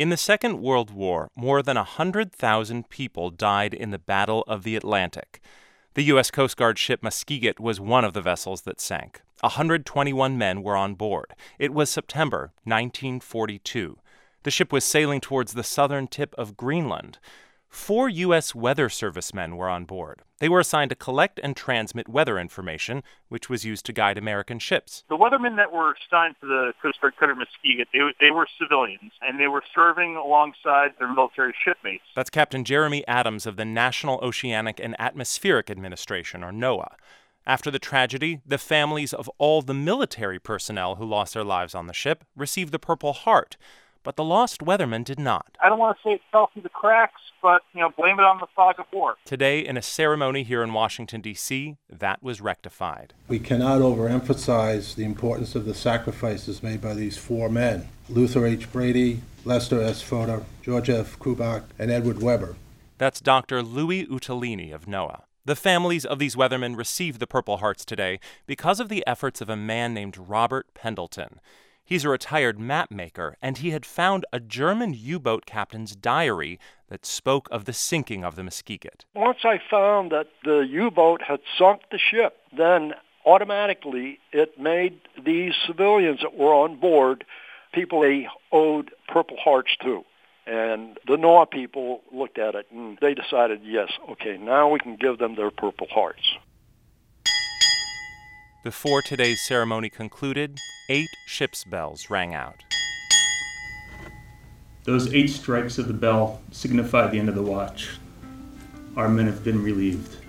In the Second World War, more than 100,000 people died in the Battle of the Atlantic. The U.S. Coast Guard ship Muskeget was one of the vessels that sank. 121 men were on board. It was September 1942. The ship was sailing towards the southern tip of Greenland. 4 U.S. Weather Service men were on board. They were assigned to collect and transmit weather information, which was used to guide American ships. The weathermen that were assigned to the Coast Guard cutter Muskeget, they were civilians, and they were serving alongside their military shipmates. That's Captain Jeremy Adams of the National Oceanic and Atmospheric Administration, or NOAA. After the tragedy, the families of all the military personnel who lost their lives on the ship received the Purple Heart, but the lost weathermen did not. I don't want to say it fell through the cracks, but, blame it on the fog of war. Today, in a ceremony here in Washington, D.C., that was rectified. We cannot overemphasize the importance of the sacrifices made by these 4 men: Luther H. Brady, Lester S. Fodor, George F. Kubak, and Edward Weber. That's Dr. Louis Utalini of NOAA. The families of these weathermen received the Purple Hearts today because of the efforts of a man named Robert Pendleton. He's a retired map maker, and he had found a German U-boat captain's diary that spoke of the sinking of the Muskeget. Once I found that the U-boat had sunk the ship, then automatically it made these civilians that were on board people they owed Purple Hearts to. And the NOAA people looked at it, and they decided, yes, okay, now we can give them their Purple Hearts. Before today's ceremony concluded, 8 ship's bells rang out. Those 8 strikes of the bell signify the end of the watch. Our men have been relieved.